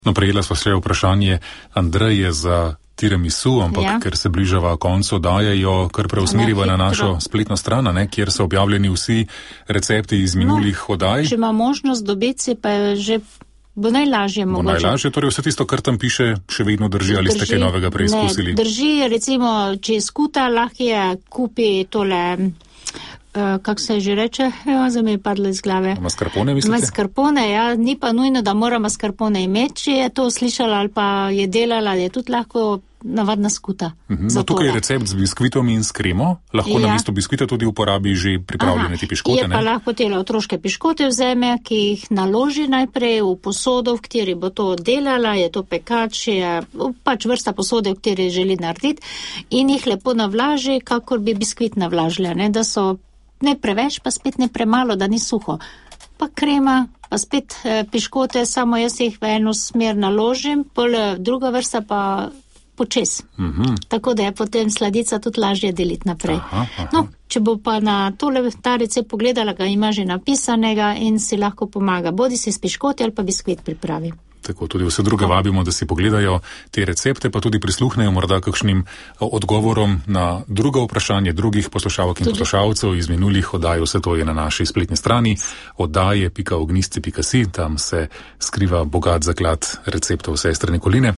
No, prejela sva še vprašanje Andreje za tiramisu, ampak ker se bližava koncu, dajejo kar preusmeriva na našo spletno stran, kjer so objavljeni vsi recepti iz minulih oddaj. Če ima možnost dobiti, pa je že bo najlažje mogoče. Bo najlažje, torej vse tisto, kar tam piše, še vedno drži, ali ste kaj novega preizkusili? Ne, drži, recimo, če je skuta, lahko je kupi tole... kako se že reče, za me je padlo iz glave. Mascarpone, mislite? Mascarpone, ni pa nujno, da mora mascarpone imeti, če je to slišala ali pa je delala, je tudi lahko navadna skuta. No, tukaj je recept z biskvitom in s kremo, lahko namesto biskvita tudi uporabi že pripravljene te piškote, je pa lahko tele otroške piškote vzeme, ki jih naloži najprej v posodo, v kateri bo to delala, je to pekač, je pač vrsta posode, v kateri želi narediti in jih lepo navlaži, kakor bi biskvit navlažila, da so ne preveč, pa spet ne premalo, da ni suho. Pa krema, pa spet piškote, samo jaz jih v eno smer naložim, pol druga vrsta pa počez. Tako da je potem sladica tudi lažje deliti naprej. No, če bo pa na ta recept pogledala, ga ima že napisanega in si lahko pomaga, bodi si s piškoti ali pa biskvit pripravi. Tako tudi vse druge vabimo, da si pogledajo te recepte, pa tudi prisluhnejo morda kakšnim odgovorom na druga vprašanje drugih poslušalk in poslušalcev iz minulih oddaj. Vse to je na naši spletni strani oddaje.ognjišče.si, tam se skriva bogat zaklad receptov sestre Nikoline.